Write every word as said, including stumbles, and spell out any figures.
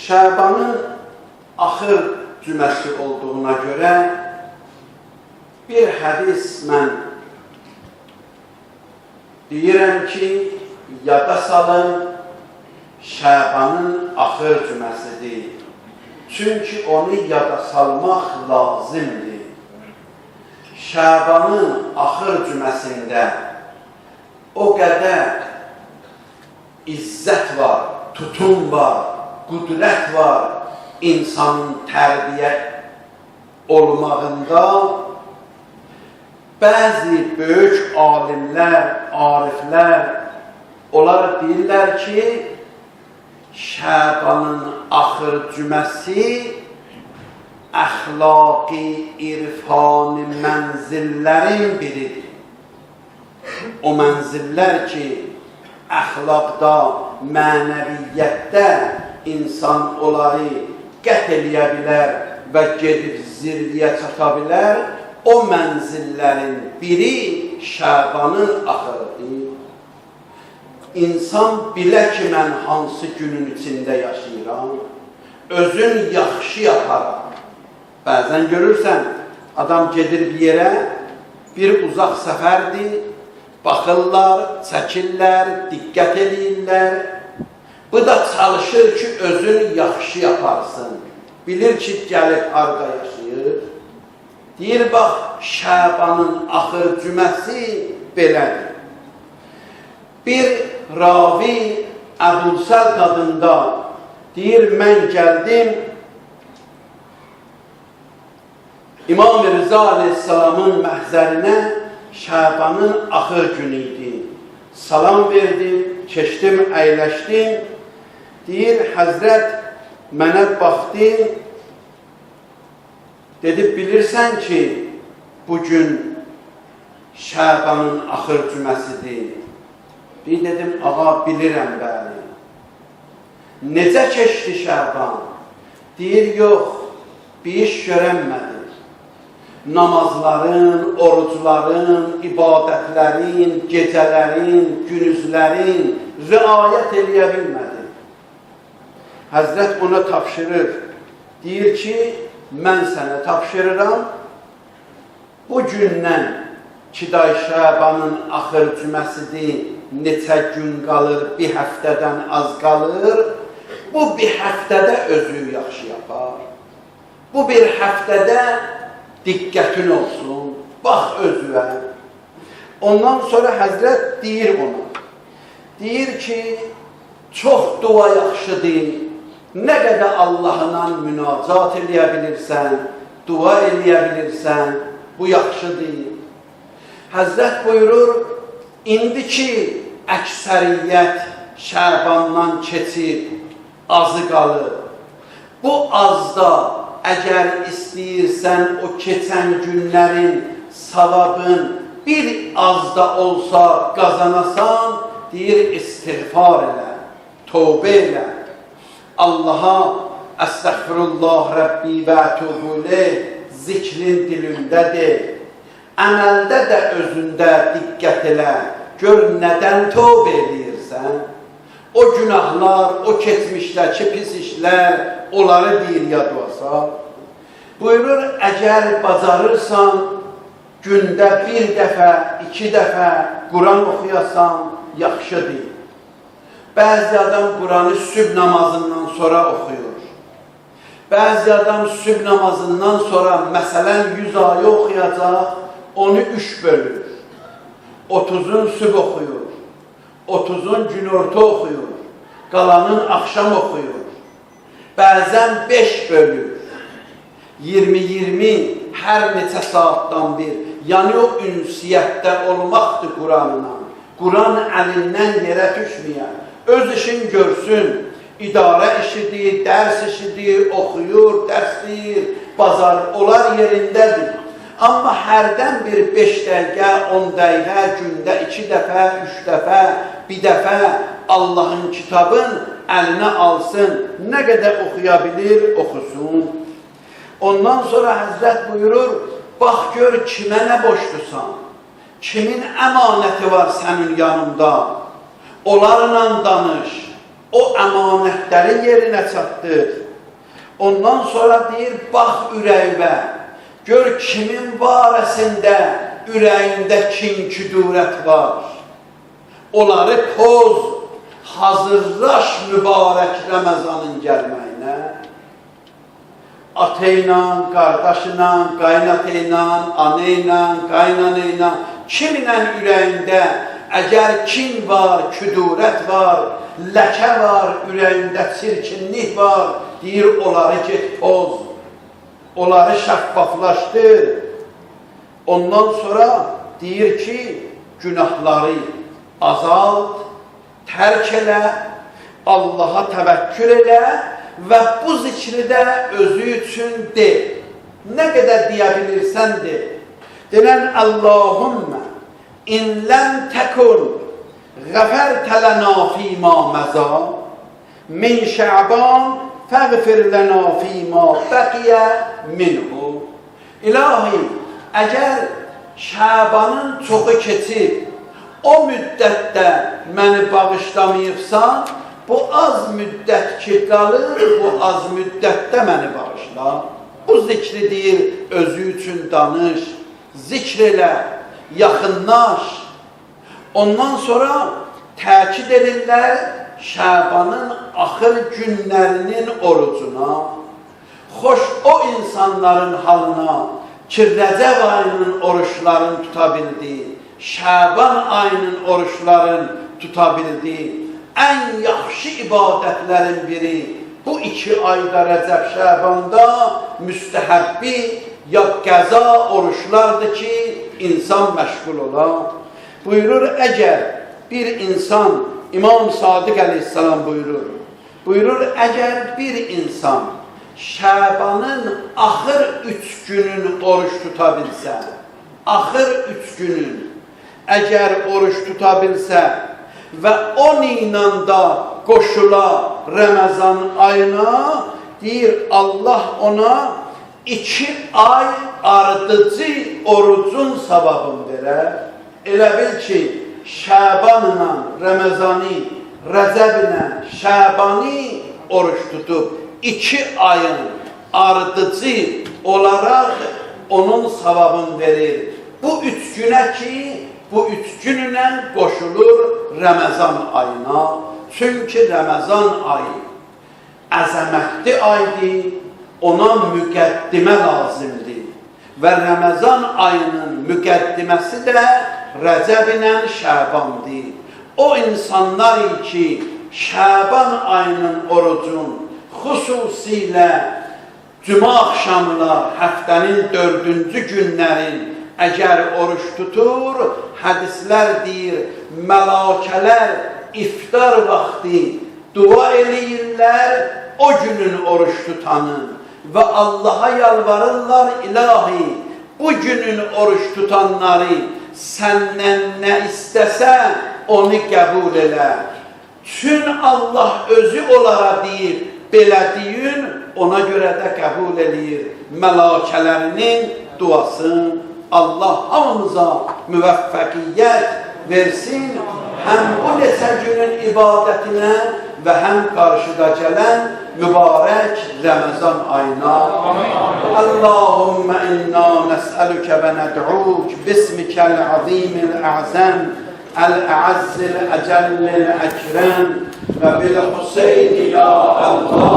Şabanın axır cüməsi olduğuna görə bir hədis mən deyirəm ki, yada salın, Şabanın axır cüməsidir. Çünki onu yada salmaq lazımdır. Şabanın axır cüməsində o qədər izzət var, tutum var, qüdrət var insanın tərbiyə olmağında. Bəzi böyük alimlər, ariflər, onlar deyirlər ki, Şabanın axır cüməsi əxlaqi, irfani mənzillərin biridir. O mənzillər ki, əxlaqda, mənəviyyətdə insan onları qət eləyə bilər və gedib zirviyə çata bilər, o mənzillərin biri Şabanın axırıdır. İnsan bilə ki, mən hansı günün içində yaşayıram, özün yaxşı yaparam. Bəzən görürsən, adam gedir bir yerə, bir uzaq səfərdir, baxırlar, çəkirlər, diqqət edirlər. Bu da çalışır ki, özün yaxşı yaparsın. Bilir ki, gəlib harada yaşayır. Deyir, bax, Şabanın axır cüməsi belədir. Bir ravi Əbulsəl qadında deyir, mən gəldim, İmam Rıza Aleyhisselamın məhzərinə Şabanın axır günü idi. Salam verdim, keçdim, əyləşdim. Deyir, Həzrət mənə baxdı, dedi, bilirsən ki, bugün Şabanın axır cüməsidir. Bir dedim, ağa, bilirəm bəli. Necə keçdi Şaban? Deyir, yox, bir iş görənmədi. Namazların, orucların, ibadətlərin, gecələrin, günüzlərin riayət eləyə bilmədi. Həzrət ona tapşırır. Deyir ki, mən sənə tapşırıram. Bu gündən ki, day Şabanın axır cüməsidir, neçə gün qalır, bir həftədən az qalır. Bu bir həftədə özü yaxşı yapar. Bu bir həftədə diqqətin olsun, bax özüvə. Ondan sonra Həzrət deyir ona, deyir ki, çox dua yaxşıdır, nə qədər Allahla münacat eləyə bilirsən, dua eləyə bilirsən, bu yaxşıdır. Həzrət buyurur, indi ki, əksəriyyət Şabandan keçir, azı qalır. Bu azda əgər istəyirsən o keçən günlərin savabın bir azda olsa qazanasan, deyir, istiğfar elə, tövbə elə. Allaha əstəğfirullah Rəbbi və tövbələ zikrin dilindədir. Əməldə də özündə diqqət elə, gör nədən tövbə edirsən. O günahlar, o keçmişdəki pis işlər, onları bir yadvasa. Buyurur, əgər bacarırsan, gündə bir dəfə, iki dəfə Quran oxuyasan, yaxşıdır. Bəzi adam Quranı sübh namazından sonra oxuyur. Bəzi adam sübh namazından sonra, məsələn, yüz ayı oxuyacaq, onu üç bölür. otuzun sübh oxuyur, otuzun günorta oxuyur, qalanın axşam oxuyur. Bəzən beş bölür, iyirmi iyirmi hər neçə saatdan bir. Yəni o ünsiyyətdə olmaqdır Quranla. Quran əlindən yerə düşməyən, öz işin görsün, idarə işidir, dərs işidir, oxuyur, dərsləyir, bazar, onlar yerindədir. Amma hərdən bir beş dəqiqə, on dəqiqə, gündə iki dəfə, üç dəfə, bir dəfə Allahın kitabın əlinə alsın, nə qədər oxuya bilir, oxusun. Ondan sonra Həzrət buyurur, bax gör kimə nə boşdusan, kimin əmanəti var sənin yanında, onlarla danış, o əmanətləri yerinə çatdır. Ondan sonra deyir, bax ürəyimə, gör kimin barəsində ürəyində kin-küdurət var. Onları poz, hazırlaş mübarək Ramazanın gəlməyinə. Ata ilə, qardaşı ilə, qaynatı ilə, ana ilə, qaynanı ilə, kiminlə ürəyində əgər kin var, küdurət var, ləkə var, ürəyində çirkinlik var, deyir, onları get poz, onları şəffaflaşdır. Ondan sonra deyir ki, günahları azalt, tərk elə, Allaha təvəkkül elə və bu zikri də özü üçün de. Nə qədər deyə bilirsən de. Denən Allahümmə in ləm təkun qəfərtə lənə fīmə məzə min şə'ban fəğfir lənə fīmə bəqiyə minhu. İlahi, əgər Şəbanın çoxu keçib, o müddətdə məni bağışlamayıbsan, bu az müddət ki qalır, bu az müddətdə məni bağışla. Bu zikri deyir, özü üçün danış, zikr elə, yaxınlaş. Ondan sonra təkid edirlər Şəbanın axır günlərinin orucuna. Xoş o insanların halına ki, Rəcəb ayının oruçlarını tuta bildi, Şəban ayının oruçlarını tuta bildi. Ən yaxşı ibadətlərin biri bu iki ayda Rəcəb Şəbanda müstəhəbbi ya qəza oruçlardır ki, insan məşğul ola. Buyurur, əgər bir insan, İmam Sadiq əleyhissalam buyurur, buyurur, əgər bir insan Şəbanın axır üç günün oruç tuta bilsə, axır üç günün əgər oruç tuta bilsə və on ilə da qoşula Ramazan ayına, deyir Allah ona iki ay ardıcı orucun savabını verər. Elə bil ki, Şəbanla Ramazanı, Rəcəblə Şəbanı oruç tutub, iki ayın ardıcı olaraq onun savabını verir. Bu üç günə ki, bu üç gününə qoşulur Ramazan ayına. Çünki Ramazan ayı əzəmətli aydır, ona müqəddimə lazımdır. Və Ramazan ayının müqəddiməsi də Rəcəb ilə Şəbandır. O insanlar ki, Şəban ayının orucun xüsusilə cümə axşamına, həftənin dördüncü günlərin əgər oruç tutur, hədislər deyir, mələkələr iftar vaxtı dua eləyirlər o günün oruç tutanın və Allaha yalvarırlar, ilahi, bu günün oruç tutanları səndən nə istəsə, onu qəbul elə. Çün Allah özü onlara deyir, belə deyin, ona görə də qəbul edir mələkələrinin duasını. Allah hamımıza müvəffəqiyyət versin, həm bu neçə günün ibadətinə və həm qarşıda gələn mübarək Ramazan ayına. Allahümmə inna nəsəlükə və nəd'uk bismikəl azimil əzəm əl-əəzzil əcəllil əkrəm və bil-Hüseyni ya Allah.